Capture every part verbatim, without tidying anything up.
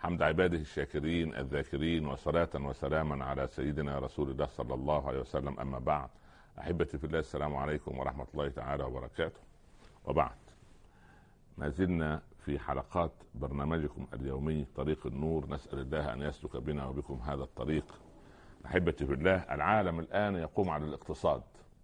حمد عباده الشاكرين الذاكرين، وصلاة وسلاما على سيدنا رسول الله صلى الله عليه وسلم. أما بعد، أحبتي في الله، السلام عليكم ورحمة الله تعالى وبركاته. وبعد، ما زلنا في حلقات برنامجكم اليومي طريق النور، نسأل الله أن يسلك بنا وبكم هذا الطريق. أحبتي في الله، العالم الآن يقوم على الاقتصاد،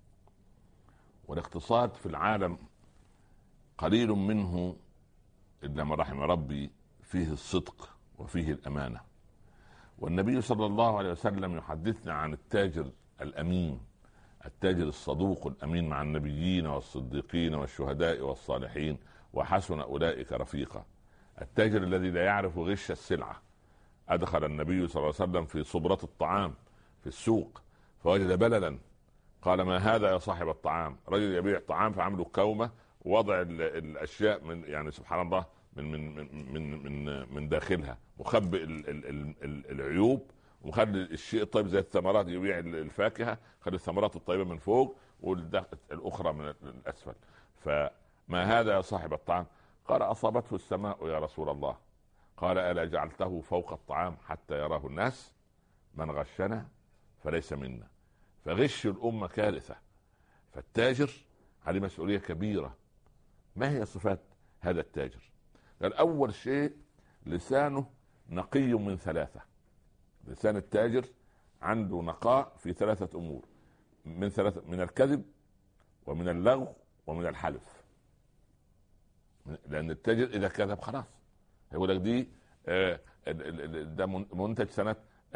والاقتصاد في العالم قليل منه إلا ما رحم ربي فيه الصدق وفيه الأمانة. والنبي صلى الله عليه وسلم يحدثنا عن التاجر الأمين، التاجر الصدوق الأمين مع النبيين والصديقين والشهداء والصالحين، وحسن أولئك رفيقا. التاجر الذي لا يعرف غش السلعة. أدخل النبي صلى الله عليه وسلم في صبرة الطعام في السوق فوجد بللا، قال: ما هذا يا صاحب الطعام؟ رجل يبيع طعام فعمله كومة، ووضع الأشياء من يعني سبحان الله من من من من من داخلها، مخبئ العيوب ومخلي الشيء الطيب زي الثمرات، يبيع الفاكهة خلي الثمرات الطيبة من فوق والأخرى من الأسفل. فما هذا يا صاحب الطعام؟ قال: أصابته السماء يا رسول الله. قال: ألا جعلته فوق الطعام حتى يراه الناس؟ من غشنا فليس منا. فغش الأمة كارثة، فالتاجر عليه مسؤولية كبيرة. ما هي صفات هذا التاجر؟ الأول شيء لسانه نقي من ثلاثة. لسان التاجر عنده نقاء في ثلاثة أمور، من ثلاثة: من الكذب ومن اللغو ومن الحلف. لأن التاجر إذا كذب خلاص يقول لك دي آه ده منتج سنة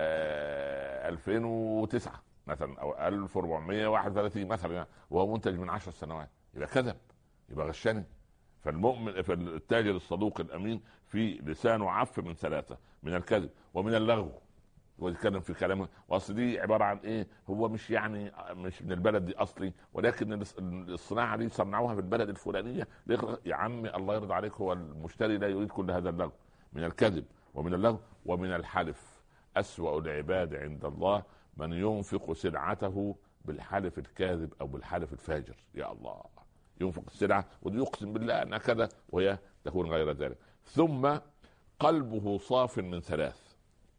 آه ألفين وتسعة مثلا أو ألف وأربعمائة وواحد وثلاثين مثلا، وهو منتج من عشر سنوات، يبقى كذب، يبقى غشني. فالمؤمن فالتاجر الصدوق الأمين في لسانه عف من ثلاثة: من الكذب ومن اللغو، ويتكلم في كلامه واصل دي عباره عن ايه، هو مش يعني مش من البلد دي اصلي، ولكن الصناعه دي صنعوها في البلد الفلانيه. يا عمي الله يرضى عليك، هو المشتري لا يريد كل هذا اللغو. من الكذب ومن اللغو ومن الحلف. أسوأ العباد عند الله من ينفق سلعته بالحلف الكاذب او بالحلف الفاجر. يا الله، ينفق السلعه ويقسم بالله انها كذا وهي تكون غير ذلك. ثم قلبه صاف من ثلاث،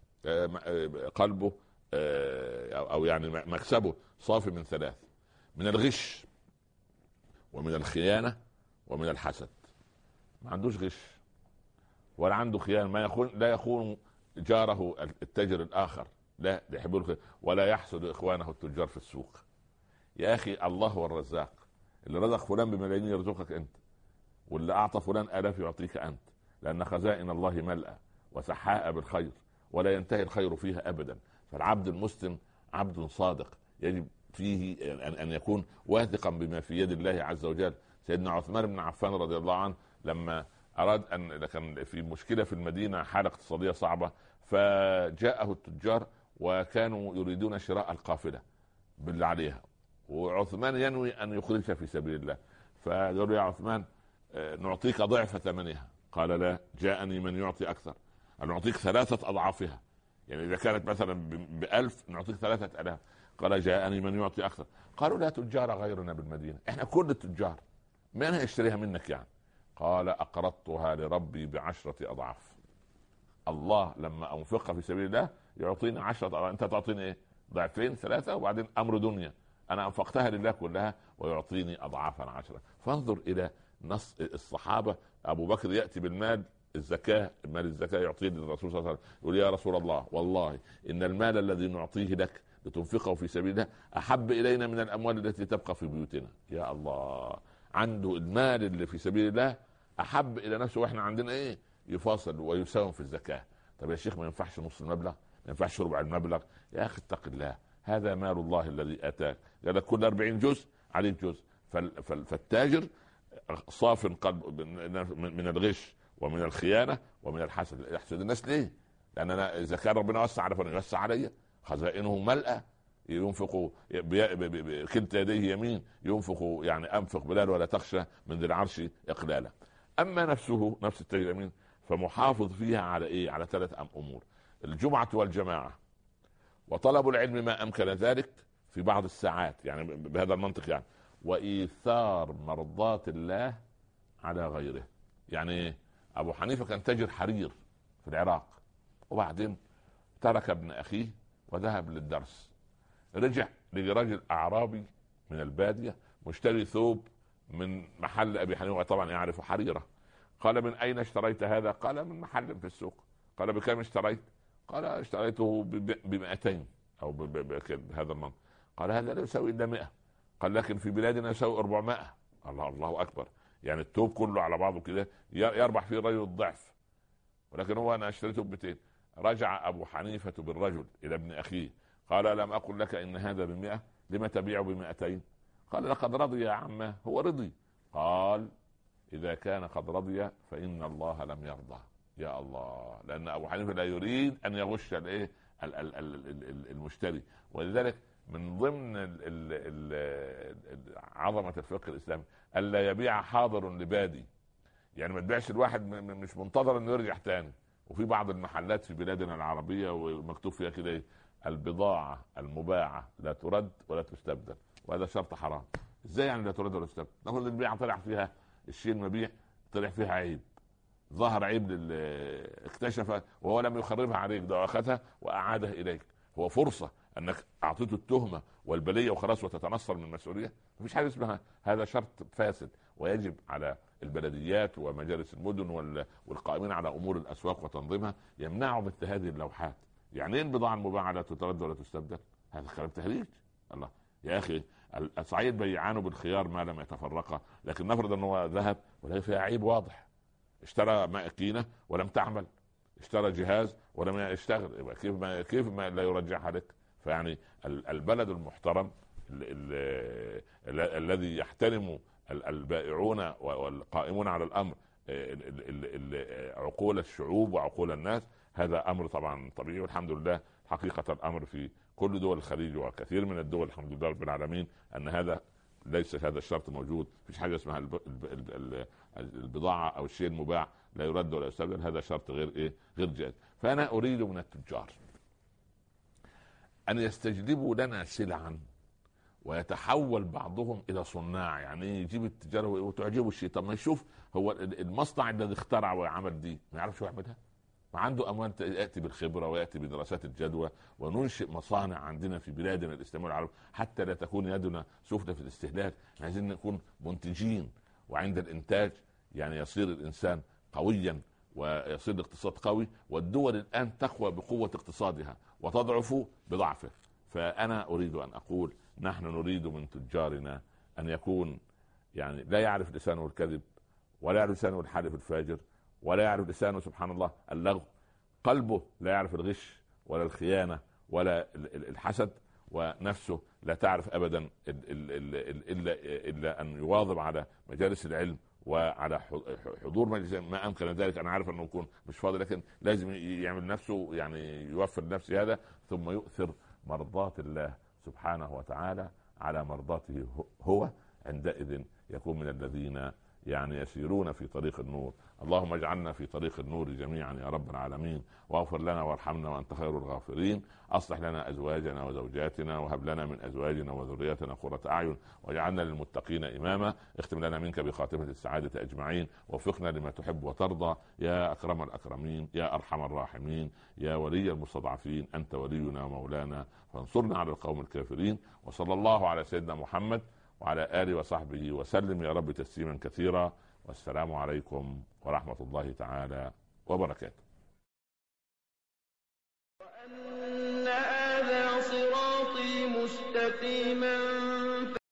قلبه او يعني مكسبه صافي من ثلاث: من الغش ومن الخيانة ومن الحسد. ما عندوش غش ولا عنده خيانة، ما يخون لا يخون جاره التاجر الآخر، لا يحب الخير، ولا يحسد إخوانه التجار في السوق. يا أخي، الله هو الرزاق، اللي رزق فلان بملايين يرزقك أنت، واللي أعطى فلان آلاف يعطيك أنت، لأن خزائن الله ملأى وسحاء بالخير ولا ينتهي الخير فيها أبدا. فالعبد المسلم عبد صادق، يجب فيه أن يكون واثقا بما في يد الله عز وجل. سيدنا عثمان بن عفان رضي الله عنه لما أراد أن كان في مشكلة في المدينة، حالة اقتصادية صعبة، فجاءه التجار وكانوا يريدون شراء القافلة بالله عليها، وعثمان ينوي أن يخرجها في سبيل الله. فقالوا: يا عثمان نعطيك ضعف ثمنها. قال: لا، جاءني من يعطي أكثر، أن نعطيك ثلاثة أضعافها، يعني إذا كانت مثلا بألف نعطيك ثلاثة ألاف. قال: جاءني من يعطي أكثر. قالوا: لا تجار غيرنا بالمدينة، إحنا كل التجار، من هيشتريها منك يعني؟ قال: أقرضتها لربي بعشرة أضعاف. الله لما أنفقها في سبيل الله يعطيني عشرة أضعاف، أنت تعطيني إيه؟ ضعفين ثلاثة، وبعدين أمر دنيا. أنا أنفقتها لله كلها ويعطيني أضعافا عشرة. فانظر إلى نص الصحابة. أبو بكر يأتي بالمال الزكاة، المال الزكاة يعطيه للرسول صلى الله عليه وسلم، يقول: يا رسول الله، والله إن المال الذي نعطيه لك لتنفقه في سبيل الله أحب إلينا من الأموال التي تبقى في بيوتنا. يا الله، عنده المال اللي في سبيل الله أحب إلى نفسه، وإحنا عندنا إيه؟ يفاصل ويساوم في الزكاة. طب يا شيخ، ما ينفعش نص المبلغ؟ ما ينفعش ربع المبلغ؟ يا أخي اتق الله، هذا مال الله الذي أتاك، قال لك كل أربعين جزء عليك جزء. فالتاجر صاف قلب من الغش ومن الخيانة ومن الحسد. يحسد الناس ليه؟ لأن أنا إذا كان ربنا وسع على فلان يوسع علي، خزائنه ملأى، ينفق كلتا يديه يمين، ينفق يعني أنفق بلال ولا تخشى من ذي العرش إقلالا. أما نفسه، نفس التاجر الأمين، فمحافظ فيها على إيه؟ على ثلاث أمور: الجمعة والجماعة، وطلب العلم ما أمكن ذلك في بعض الساعات، يعني بهذا المنطق يعني، وإيثار مرضات الله على غيره. يعني أبو حنيفة كان تاجر حرير في العراق، وبعدين ترك ابن اخيه وذهب للدرس. رجع لراجل اعرابي من الباديه مشتري ثوب من محل ابي حنيفه، طبعا يعرف حريره. قال: من اين اشتريت هذا؟ قال: من محل في السوق. قال: بكم اشتريت؟ قال: اشتريته بمئتين او بهذا المنطق. قال: هذا لا يساوي الا مئة. قال: لكن في بلادنا يساوي أربعمائة. الله الله اكبر، يعني الثوب كله على بعضه كده يربح فيه الرجل الضعف، ولكن هو انا اشتريته ب مئتين. رجع ابو حنيفه بالرجل الى ابن اخيه قال: لم اقل لك ان هذا بمئة؟ لما تبيع بمئتين؟ قال: لقد رضي يا عمه. هو رضي. قال: اذا كان قد رضي فان الله لم يرضى. يا الله، لان ابو حنيفه لا يريد ان يغش الايه المشتري. ولذلك من ضمن ال ال ال عظمه الفقه الاسلامي الا يبيع حاضر لبادي، يعني ما تبيعش الواحد مش منتظر انه يرجع تاني. وفي بعض المحلات في بلادنا العربيه ومكتوب فيها كده: البضاعه المباعه لا ترد ولا تستبدل، وهذا شرط حرام. ازاي يعني لا ترد ولا تستبدل؟ نقول البيعه طلع فيها الشيء المبيع طلع فيها عيب، ظهر عيب لل اكتشف وهو لم يخربها عليك، ده اخذها واعادها اليك. هو فرصه انك اعطيته التهمه والبليه وخلاص وتتنصل من المسؤوليه. مفيش حاجه اسمها هذا، شرط فاسد. ويجب على البلديات ومجالس المدن والقائمين على امور الاسواق وتنظيمها يمنعوا مثل هذه اللوحات. يعني ايه البضاعه المباعه لا تترد ولا تستبدل؟ هذا كلام تهريج. الله يا اخي، الصعيد بيعانوا بالخيار ما لم يتفرقا، لكن نفرض انه ذهب ولا فيها عيب واضح، اشترى ماكينه ولم تعمل، اشترى جهاز ولم يشتغل، كيف ما كيف ما لا يرجعها لك؟ فيعني البلد المحترم الذي يحترم البائعون والقائمون على الامر عقول الشعوب وعقول الناس، هذا امر طبعا طبيعي. والحمد لله حقيقه الامر في كل دول الخليج وكثير من الدول الحمد لله رب العالمين ان هذا ليس هذا الشرط موجود. مفيش حاجه اسمها البضاعه او الشيء المباع لا يرد ولا يستبدل، هذا شرط غير ايه غير جائز. فانا اريد من التجار ان يستجلبوا لنا سلعا ويتحول بعضهم الى صناع، يعني يجيب التجاره وتعجبه الشيء. طب ما يشوف هو المصنع الذي اخترع وعمل دي ما يعرفش يعملها، ما عنده اموال ياتي بالخبره وياتي بدراسات الجدوى وننشئ مصانع عندنا في بلادنا الاسلاميه والعرب حتى لا تكون يدنا سفلى في الاستهلاك. عايزين نكون منتجين، وعند الانتاج يعني يصير الانسان قويا ويصير الاقتصاد قوي، والدول الان تقوى بقوه اقتصادها وتضعف بضعفه. فانا اريد ان اقول نحن نريد من تجارنا ان يكون يعني لا يعرف لسانه الكذب، ولا يعرف لسانه الحالف الفاجر، ولا يعرف لسانه سبحان الله اللغو، قلبه لا يعرف الغش ولا الخيانة ولا الحسد، ونفسه لا تعرف ابدا الا الا ان يواظب على مجالس العلم وعلى حضور مجلس. ما امكن ذلك، انا عارف انه يكون مش فاضي، لكن لازم يعمل نفسه يعني يوفر لنفسه هذا، ثم يؤثر مرضات الله سبحانه وتعالى على مرضاته هو. عندئذ يكون من الذين يعني يسيرون في طريق النور. اللهم اجعلنا في طريق النور جميعا يا رب العالمين، واغفر لنا وارحمنا وانت خير الغافرين. اصلح لنا ازواجنا وزوجاتنا، وهب لنا من ازواجنا وذريتنا قرة اعين، واجعلنا للمتقين اماما. اختم لنا منك بخاتمة السعادة اجمعين، ووفقنا لما تحب وترضى يا اكرم الاكرمين يا ارحم الراحمين يا ولي المستضعفين. انت ولينا ومولانا فانصرنا على القوم الكافرين. وصلى الله على سيدنا محمد وعلى آله وصحبه وسلم يا رب تسليما كثيرا. والسلام عليكم ورحمة الله تعالى وبركاته. وأن هذا صراطي مستقيما